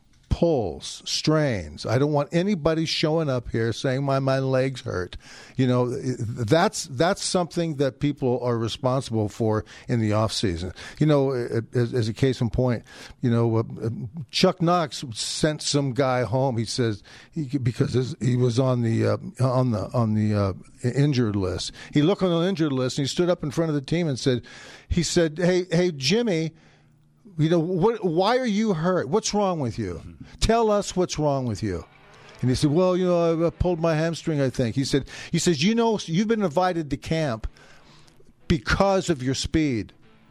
pulls, strains. I don't want anybody showing up here saying my my legs hurt. You know, that's that's something that people are responsible for in the off season. You know, as, as a case in point, you know, uh, Chuck Knox sent some guy home. He says he, because his, he was on the uh, on the on the uh, injured list. He looked on the injured list and he stood up in front of the team and said, he said, "Hey, hey, Jimmy. You know, what, why are you hurt? What's wrong with you? Tell us what's wrong with you." And he said, "Well, you know, I pulled my hamstring, I think." He said, he says, "You know, you've been invited to camp because of your speed.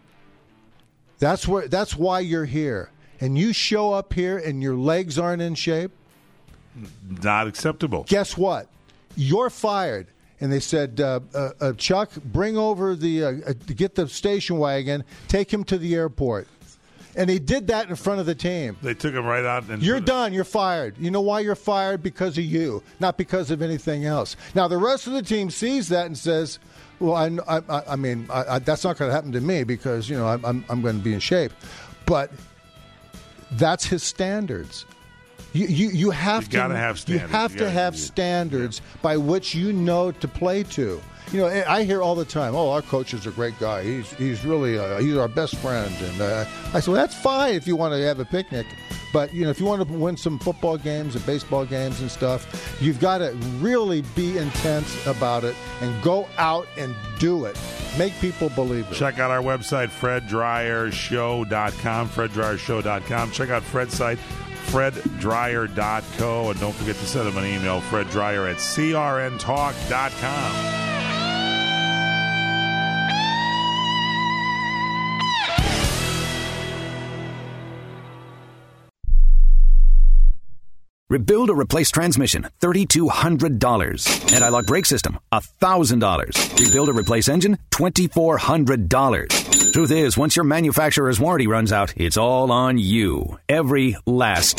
That's where, that's why you're here. And you show up here and your legs aren't in shape. Not acceptable. Guess what? You're fired." And they said, uh, uh, uh, "Chuck, bring over the, uh, uh, get the station wagon, take him to the airport." And he did that in front of the team. They took him right out. And you're done. You're fired. You know why you're fired? Because of you, not because of anything else. Now, the rest of the team sees that and says, well, I, I, I mean, I, I, that's not going to happen to me because, you know, I'm, I'm, I'm going to be in shape. But that's his standards. You, you, you have you to gotta have standards. You have you to have standards yeah. by which you know to play to. You know, I hear all the time, "Oh, our coach is a great guy. He's he's really uh, he's our best friend." And uh, I said, well, that's fine if you want to have a picnic, but you know, if you want to win some football games and baseball games and stuff, you've got to really be intense about it and go out and do it. Make people believe it. Check out our website, fred dryer show dot com, fred dryer show dot com. Check out Fred's site, fred dryer dot co, and don't forget to send him an email, fred dryer at c r n talk dot com. Rebuild or replace transmission, three thousand two hundred dollars. Anti-lock brake system, one thousand dollars. Rebuild or replace engine, two thousand four hundred dollars. Truth is, once your manufacturer's warranty runs out, it's all on you. Every last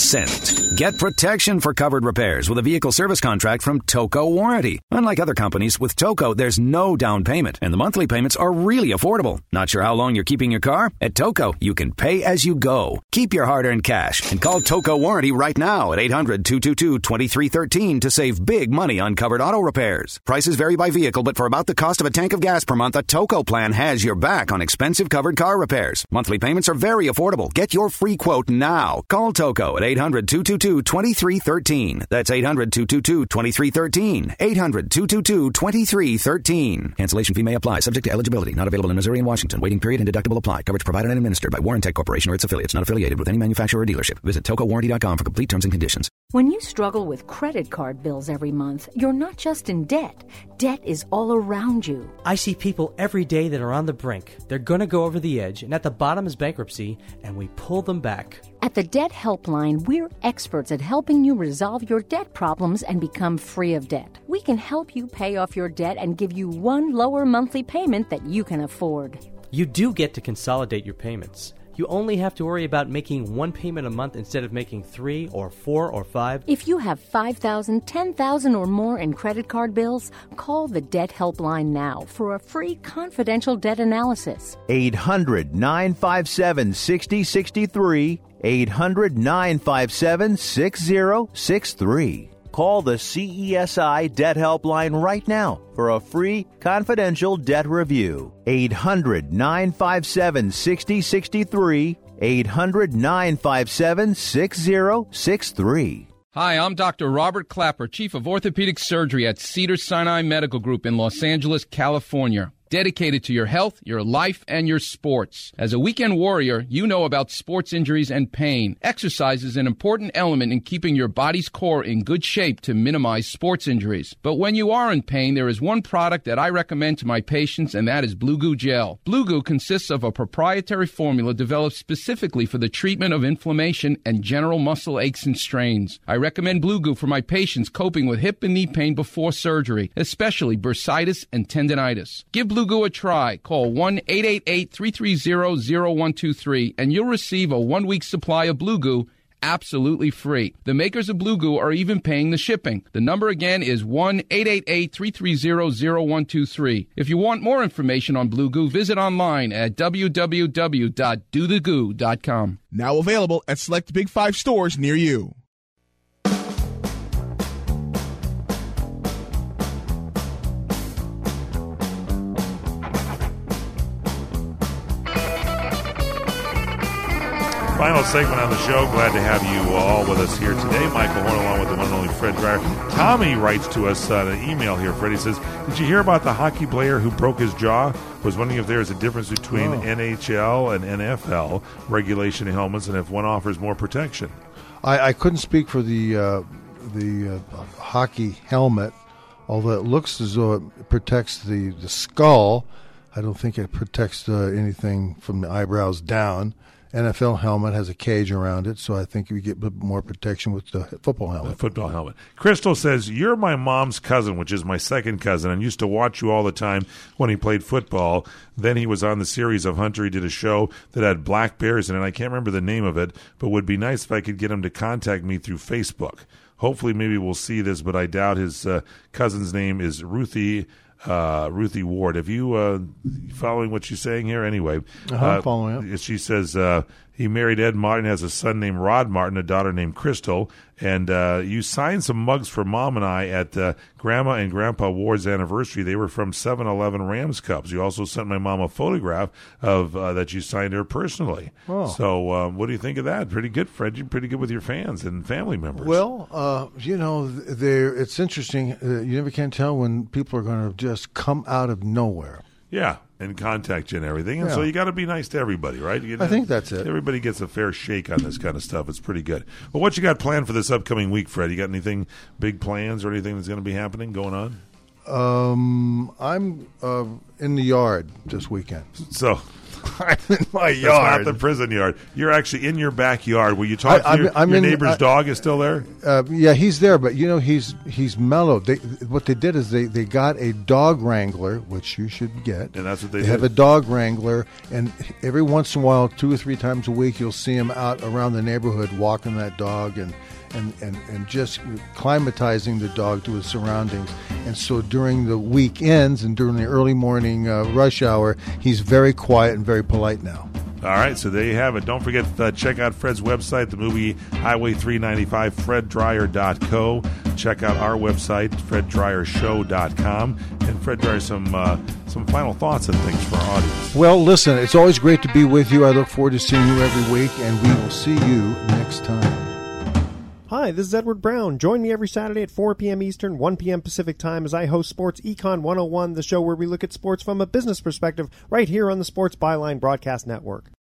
cent. Get protection for covered repairs with a vehicle service contract from Toco Warranty. Unlike other companies, with Toco, there's no down payment, and the monthly payments are really affordable. Not sure how long you're keeping your car? At Toco, you can pay as you go. Keep your hard-earned cash and call Toco Warranty right now at eight hundred, two two two, two three one three to save big money on covered auto repairs. Prices vary by vehicle, but for about the cost of a tank of gas per month, a Toco plan has your back on expensive covered car repairs. Monthly payments are very affordable. Get your free quote now. Call Toco at eight hundred, two two two, two three one three. That's eight hundred, two two two, two three one three. eight hundred, two two two, two three one three. Cancellation fee may apply. Subject to eligibility. Not available in Missouri and Washington. Waiting period and deductible apply. Coverage provided and administered by Warrantech Corporation or its affiliates. Not affiliated with any manufacturer or dealership. Visit toco warranty dot com for complete terms and conditions. When you struggle with credit card bills every month, you're not just in debt. Debt is all around you. I see people every day that are on the brink. They're going to go over the edge, and at the bottom is bankruptcy, and we pull them back. At the Debt Helpline, we're experts at helping you resolve your debt problems and become free of debt. We can help you pay off your debt and give you one lower monthly payment that you can afford. You do get to consolidate your payments. You only have to worry about making one payment a month instead of making three or four or five. If you have five thousand dollars, ten thousand dollars or more in credit card bills, call the Debt Helpline now for a free confidential debt analysis. eight hundred, nine five seven, six zero six three. eight hundred, nine five seven, six zero six three. Call the C E S I Debt Helpline right now for a free confidential debt review. eight hundred, nine five seven, six zero six three. eight hundred, nine five seven, six zero six three. Hi, I'm Doctor Robert Clapper, Chief of Orthopedic Surgery at Cedars-Sinai Medical Group in Los Angeles, California. Dedicated to your health, your life, and your sports. As a weekend warrior, you know about sports injuries and pain. Exercise is an important element in keeping your body's core in good shape to minimize sports injuries. But when you are in pain, there is one product that I recommend to my patients, and that is Blue Goo Gel. Blue Goo consists of a proprietary formula developed specifically for the treatment of inflammation and general muscle aches and strains. I recommend Blue Goo for my patients coping with hip and knee pain before surgery, especially bursitis and tendinitis. Give Blue Goo a try. Call one eight eight eight, three three zero, zero one two three and you'll receive a one-week supply of Blue Goo absolutely free. The makers of Blue Goo are even paying the shipping. The number again is one eight eight eight, three three zero, zero one two three. If you want more information on Blue Goo, visit online at w w w dot do the goo dot com. Now available at select Big Five stores near you. Final segment on the show. Glad to have you all with us here today. Michael Horn along with the one and only Fred Dryer. Tommy writes to us on an email here. Freddie says, did you hear about the hockey player who broke his jaw? Was wondering if there is a difference between oh. N H L and N F L regulation helmets and if one offers more protection. I, I couldn't speak for the, uh, the uh, hockey helmet, although it looks as though it protects the, the skull. I don't think it protects uh, anything from the eyebrows down. N F L helmet has a cage around it, so I think you get more protection with the football helmet. The football helmet. Crystal says, you're my mom's cousin, which is my second cousin, and used to watch you all the time when he played football. Then he was on the series of Hunter. He did a show that had black bears in it. I can't remember the name of it, but would be nice if I could get him to contact me through Facebook. Hopefully maybe we'll see this, but I doubt his uh, cousin's name is Ruthie Uh, Ruthie Ward. Have you uh, following what she's saying here? Anyway, uh-huh, uh, following it. She says uh, he married Ed Martin, has a son named Rod Martin, a daughter named Crystal, and uh, you signed some mugs for Mom and I at uh, Grandma and Grandpa Ward's anniversary. They were from seven eleven Rams Cups. You also sent my mom a photograph of uh, that you signed her personally. Oh. So uh, what do you think of that? Pretty good, Fred. You're pretty good with your fans and family members. Well, uh, you know, it's interesting. Uh, you never can tell when people are going to just come out of nowhere. Yeah, and contact you and everything. And yeah. so you got to be nice to everybody, right? You I know, think that's it. Everybody gets a fair shake on this kind of stuff. It's pretty good. Well, what you got planned for this upcoming week, Fred? You got anything, big plans or anything that's going to be happening, going on? Um, I'm uh, in the yard this weekend. So I'm in my That's yard. not the prison yard. You're actually in your backyard. Were you talking? I- I'm- your I'm your in- neighbor's I- dog is still there. Uh, yeah, he's there, but you know he's he's mellow. They, what they did is they, they got a dog wrangler, which you should get. And that's what they, They did. have a dog wrangler, and every once in a while, two or three times a week, you'll see him out around the neighborhood walking that dog and and, and, and just climatizing the dog to his surroundings. And so during the weekends and during the early morning uh, rush hour, he's very quiet and very polite now. All right, so there you have it. Don't forget to uh, check out Fred's website, the movie Highway three ninety-five, fred dryer dot co. Check out our website, fred dryer show dot com. And Fred Dryer, some uh, some final thoughts and things for our audience. Well, listen, it's always great to be with you. I look forward to seeing you every week, and we will see you next time. Hi, this is Edward Brown. Join me every Saturday at four p.m. Eastern, one p.m. Pacific Time as I host Sports Econ one oh one, the show where we look at sports from a business perspective, right here on the Sports Byline Broadcast Network.